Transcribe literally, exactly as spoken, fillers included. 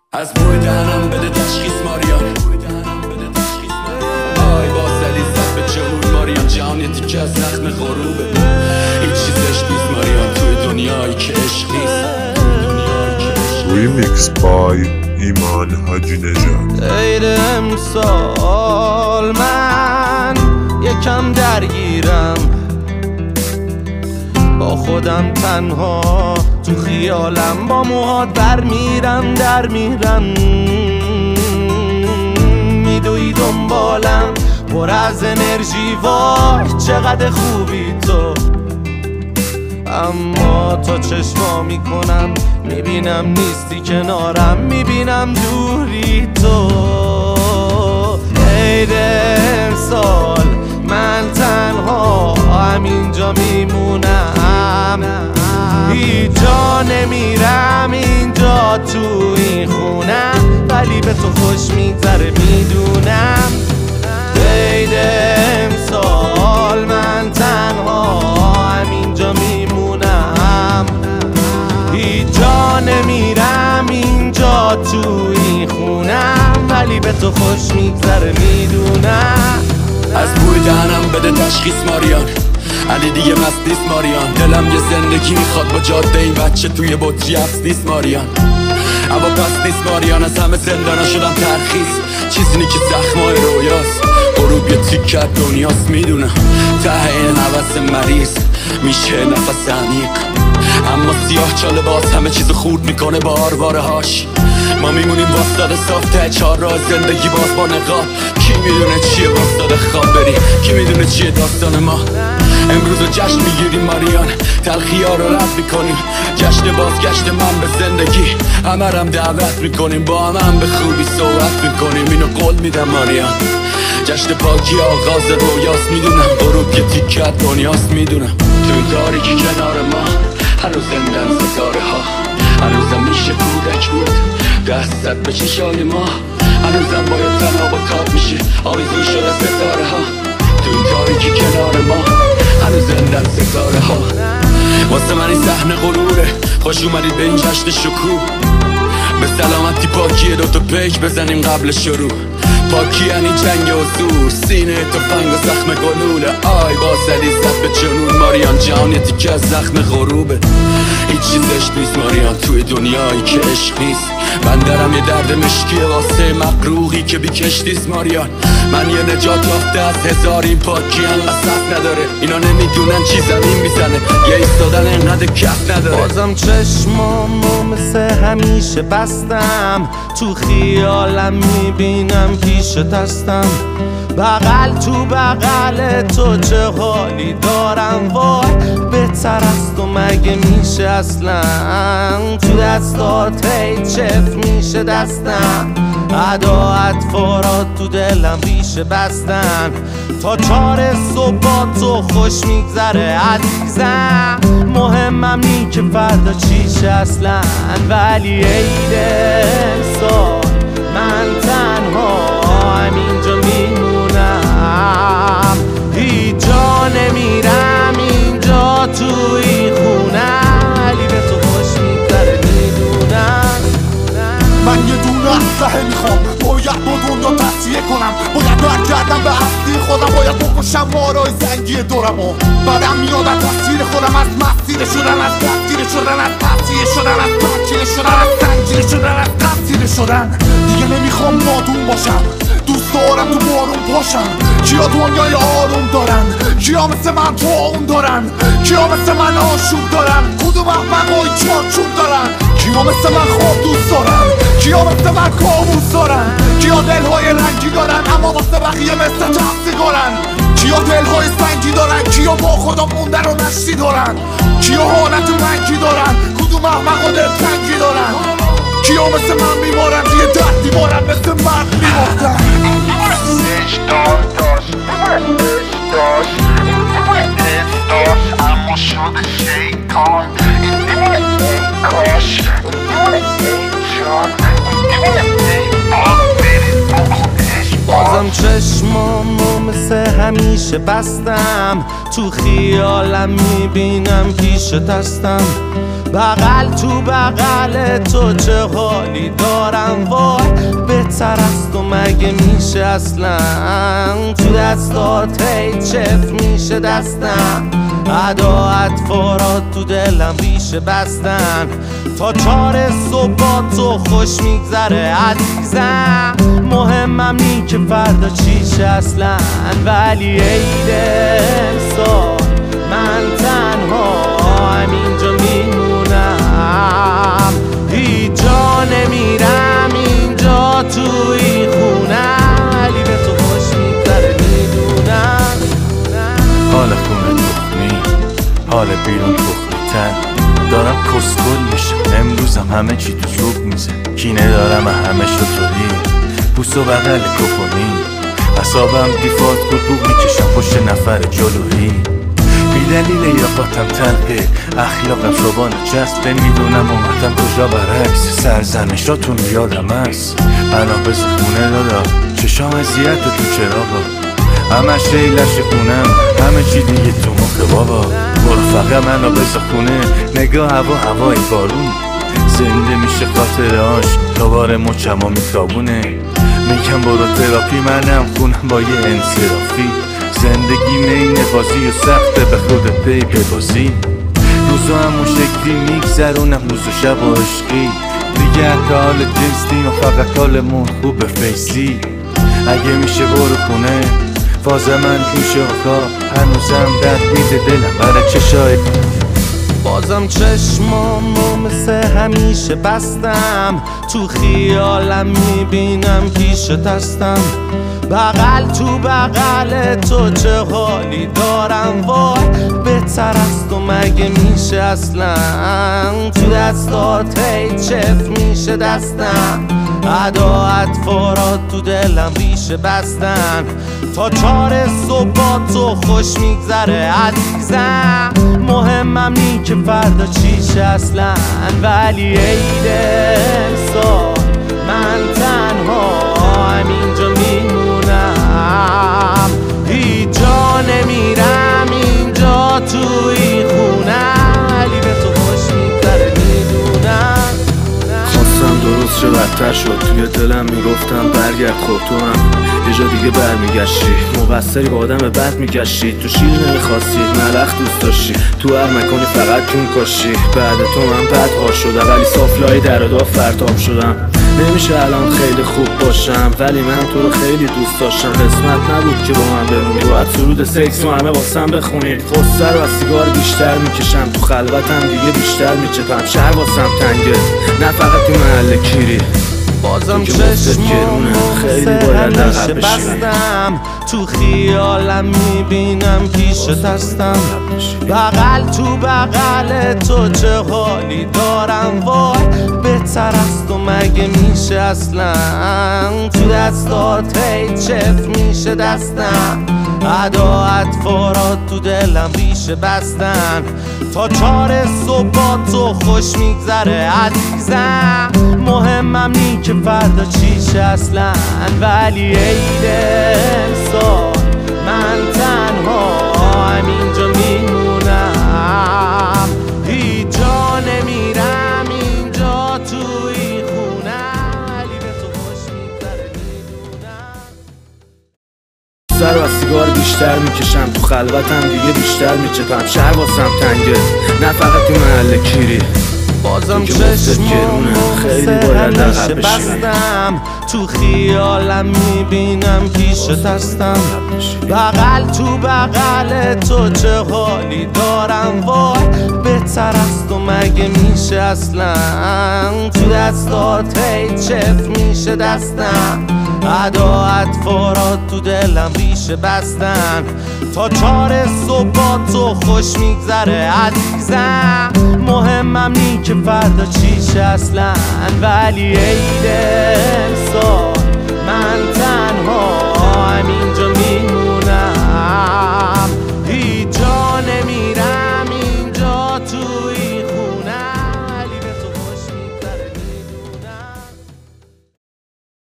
از بوی دهنم بده تشخیص ماریان، آی با سلی زد به جهون ماریان. جهان یه تیکه از زخم غروبه، هیچ چیزش نیست ماریان توی دنیایی که عشق نیست. ریمیکس بای ایمان حاجی نژاد. عید امسال من یکم درگیرم، با خودم تنها تو خیالم، با موهات بر میرم در میرم، میدوی دنبالم پر از انرژی. وای چقدر خوبی تو، اما تا چشما میکنم میبینم نیستی کنارم، میبینم دوری تو. عید امسال من تنها همینجا میمونم، هیچ جا نمیرم اینجا تو این خونم، ولی به تو خوش میگذره میدونم. عید امسال من تنها همینجا میمونم، هیچ جا نمیرم اینجا تو این خونم، ولی به تو خوش میگذره میدونم. از بوی دهنم بده تشخیص ماریان، علی دیگه مست نیست ماریان. دلم یه زندگی میخواد با جاده این بچه توی بطری حبس نیست ماریان. اما پس نیست ماریان، از همه زندانا شدم ترخیص، چیزی نی که زخمای رویاست. غروب یه تیکت دنیاست میدونم، ته این حوث مریض میشه نفس عمیق، اما سیاه چاله باز همه چیزو خورد میکنه با آرواره هاش. ما میمونیم واسطاده صافته چهار راه زندگی باز با نقاب. کی میدونه چیه واسطاده خواب بری، کی میدونه چیه داستان ما. امروز رو جشن میگیریم ماریان، تلخی ها رو رد میکنیم، جشن بازگشت من به زندگی. همه رم دعوت میکنیم، با همه هم به خوبی صحبت میکنیم، اینو قول میدم ماریان. جشن پاکی آغاز رویاست میدونم، غروب یه تیکت دنیاست میدونم. توی تاریکی کنار ما هنوز زندن ستاره ها، هنوزم میشه کودک بود دستت به چشای ما، هنوزم باید تنها با تاب میشه آویزون شده ستاره ها. توی تاریکی کنار ما هنوز زندن ستاره ها. واسه من این صحنه غروره، خوش اومدید به این جشن شکوه. به سلامتی پاکیه دوتا پیک بزنیم قبل شروع. پاکی یعنی جنگ و زور، سینه تفنگ و زخم گلوله. آی با سلی زد به جنون ماریان، جهان یه تیکه از زخم غروبه، هیچ چیزش نیست ماریان توی دنیایی که عشق نیست. من درم یه درد مشکیه واسه مقروقی که بی کشتیست ماریان. من یه نجات یافته از هزار این پاکی انقدر صف نداره، اینا نمیدونن چی زمین میزنه، یه ایستادن انقدر کف نداره. بازم چشمامو مثل همیشه بستم، تو خیالم میبینم پیش دستم، بغل تو بغل تو چه حالی دارم. وای بهتر از تو مگه میشه اصلا، تو دستات هی چف میشه دستم، ادا اطفارات تو دلم ریشه بستن، تا چار صبح با تو خوش میگذره عزیزم. مهمم نی که فردا چیشه اصلا، ولی عید امسال من تنها همینجا میمونم، هیچ جا نمیرم اینجا تو این خونم، ولی به تو خوش میگذره میدونم. من یه دونه اسلحه میخوام، باید با دنیا تصفیه کنم، باید برگردم به اصلی خودم، باید بکشم مارای زنگی دورمو. بعدم میاد از تصویر خودم، از مسیر شدن، از دستگیر شدن، از تصفیه شدن، از پاکیه شدن، از زنجیر شدن، از تفسیر شدن. دیگه نمیخوام نادون باشم، دوست دارم تو بارون پاشم. کیا دنیای آروم دارن، کیا مثل من تو اون دارن، کیا مثل من آشوب دارن، کدوم احمقای چارچوب دارن، کیا مثل من خواب دوست دارن، کیا مثل من کابوس دارن، کیا دلهای رنگی دارن اما واسه بقیه مثل تفسی دارن، کیا دلهای سنگی دارن، کیا با خدا موندن و نشتی دارن، کیا حالت منگی دارن، کدوم احمق و دلتنگی دارن، کیا مثل من میمارن توی درد دیوارن، مثل من میماردن. اما شده شیطان، این دیوونه ای کاش، این دیوونه ای جان، این دیوونه ای آن برید بکنش. بازم چشمامو مثل همیشه بستم، تو خیالم میبینم پیش دستم، بغل تو بغل تو چه حالی دارم وای بهتر از تو مگه میشه اصلا تو دستات هی چف میشه دستم ادا اطفارات تو دلم ریشه بستن تا چار صبح تو خوش میگذره عزیزم مهمم نی که فردا چیشه اصلا ولی ای دل سال من تنها همینجا میمونم هیچ جا نمیرم اینجا توی خونه علی به تو خوش میگذره میدونم حال خونه تخمی حال بیرون تخمی‌تر دارم کسکل میشم امروزم همه چی تو زوب میزه کینه دارم همه شطوری بوس و بغل کفونی حسابم دیفالت کتبوک میکشم پشت نفر جلویی بی دلیل یا باتم تلقه اخلاقم شبان جست میدونم اومدم کجا برعکس سرزنشاتون یادم است بنا بز خونه دادا چشام اذیت تو چراغا همش ریلش خونم همه چی دیگه تو مخ بابا برو فقط منو بز خونه نگاه هوا هوای بارون زنده میشه خاطرهاش دوباره مچما میتابونه میگم برو تراپی منم خونم با یه انصرافی زندگی مینه بازی و سخته به خودت پی ببازی روزو همون شکلی میگذرونم روز و شب و عشقی دیگه حتی حال جنسیم و فقط حالمون خوبه فیسی اگه میشه برو خونه فاز من توشه آقا هنوزم درد میده دلم برای چشای بازم چشمامو مثل همیشه بستم تو خیالم میبینم پیشت هستم بغل تو بغل تو چه حالی دارم وای بهتر از تو مگه میشه اصلا تو دستات هی چف میشه دستم ادا اطفارات تو دلم ریشه بستن تا چار صبح تو خوش میگذره عزیزم مهمم نی که فردا چیشه اصلا ولی ای دل سال من تنها همینجا میمونم هیچ جا نمیرم اینجا توی خونه علی به تو خوش میگذره میدونم خواستم درست شه بدتر شد توی دلم میگفتم برگرد خود تو هم یه جا دیگه برمیگشتی مقصری با آدم بد میگشتی تو شیر نمیخواستی ملخ دوست داشتی تو هر مکانی فقط جون کاشی بعد تو من بد ها شدم ولی صافلای در و دا فرتاب شدم نمیشه الان خیلی خوب باشم ولی من تو رو خیلی دوست داشتم قسمت نبود که با من بمونی باید سرود سکس و همه واسم بخونی خسته رو از سیگار بیشتر میکشم تو خلوتم دیگه بیشتر میچپم شهر واسم تنگه نه فقط تو محل کیری بازم چشمامو مثل همیشه بستم تو خیالم میبینم پیشت هستم بغل تو بغل تو چه حالی دارم وای بهتر از تو مگه میشه اصلا تو دستات هی چف میشه دستم ادا اطفارات تو دلم ریشه بستن تا چار صبح تو خوش میگذره عزیزم مهمم نی که فردا چیشه اصلا ولی ای دل سال من تنها همینجا میمونم هیچ جا نمیرم اینجا توی خونه علی به تو خوش میگذره میدونم سر و از سیگار بیشتر میکشم تو خلوتم دیگه بیشتر میچپم شهر واسم تنگه نه فقط تو محل کیری بازم چشمامو مثل همیشه بستم تو خیالم میبینم پیشت هستم بغل تو بغل تو چه حالی دارم وای بهتر از تو مگه میشه اصلا تو دستات هی چف میشه دستم ادا اطفارات تو دلم ریشه بستن تا چار صبح تو خوش میگذره عزیزم مهمم نی که فردا چیشه اصلا ولی ای دل سال من تنها همینجا